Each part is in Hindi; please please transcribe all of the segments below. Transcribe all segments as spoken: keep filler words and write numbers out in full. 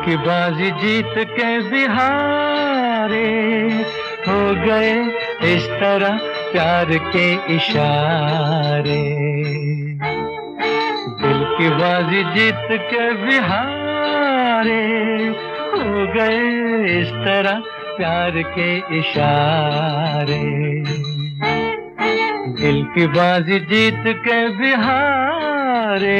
की बाजी जीत के बिहारे हो गए इस तरह प्यार के इशारे। दिल की बाजी जीत के बिहारे हो गए इस तरह प्यार के इशारे। दिल की बाजी जीत के बिहारे।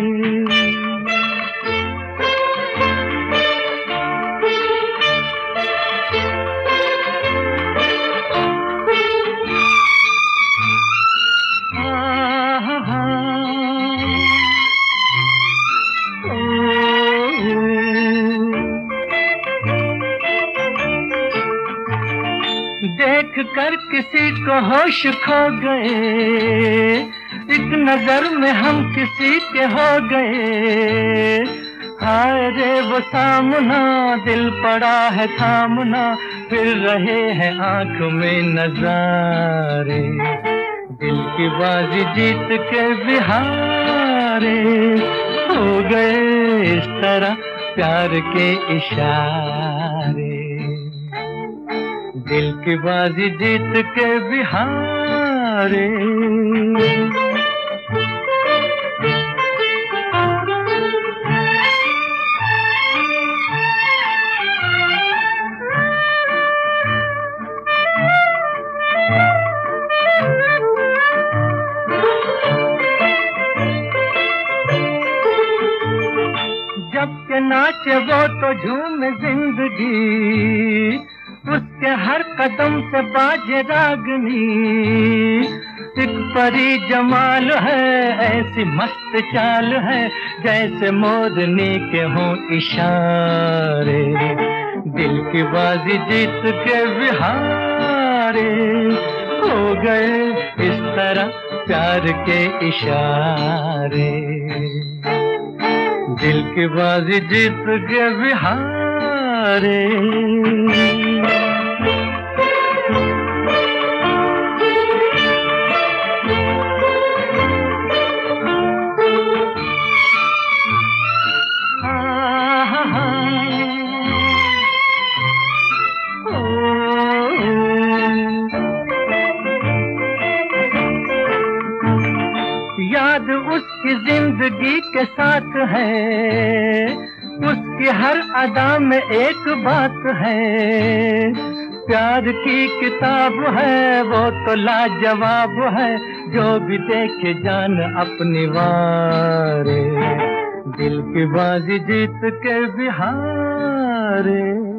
देख कर किसी को होश खो गए, एक नजर में हम किसी के हो गए। हाय रे वो सामना दिल पड़ा है थामना, फिर रहे हैं आंख में नजारे। दिल की बाजी जीत के बिहारे हो गए इस तरह प्यार के इशारे। दिल की बाजी जीत के बिहारे। जब के नाचे वो तो झूम जिंदगी, उसके हर कदम से बाजे रागनी। एक परी जमाल है ऐसी मस्त चाल है, जैसे मोरनी के हों इशारे। दिल की बाजी जीत के बिहारे हो गए इस तरह प्यार के इशारे। दिल की बाजी जीत के बिहारे। याद उसकी जिंदगी के साथ है, उसकी हर अदा में एक बात है। प्यार की किताब है वो तो लाजवाब है, जो भी देखे जान अपनी वारे। दिल की बाजी जीत के बिहारे।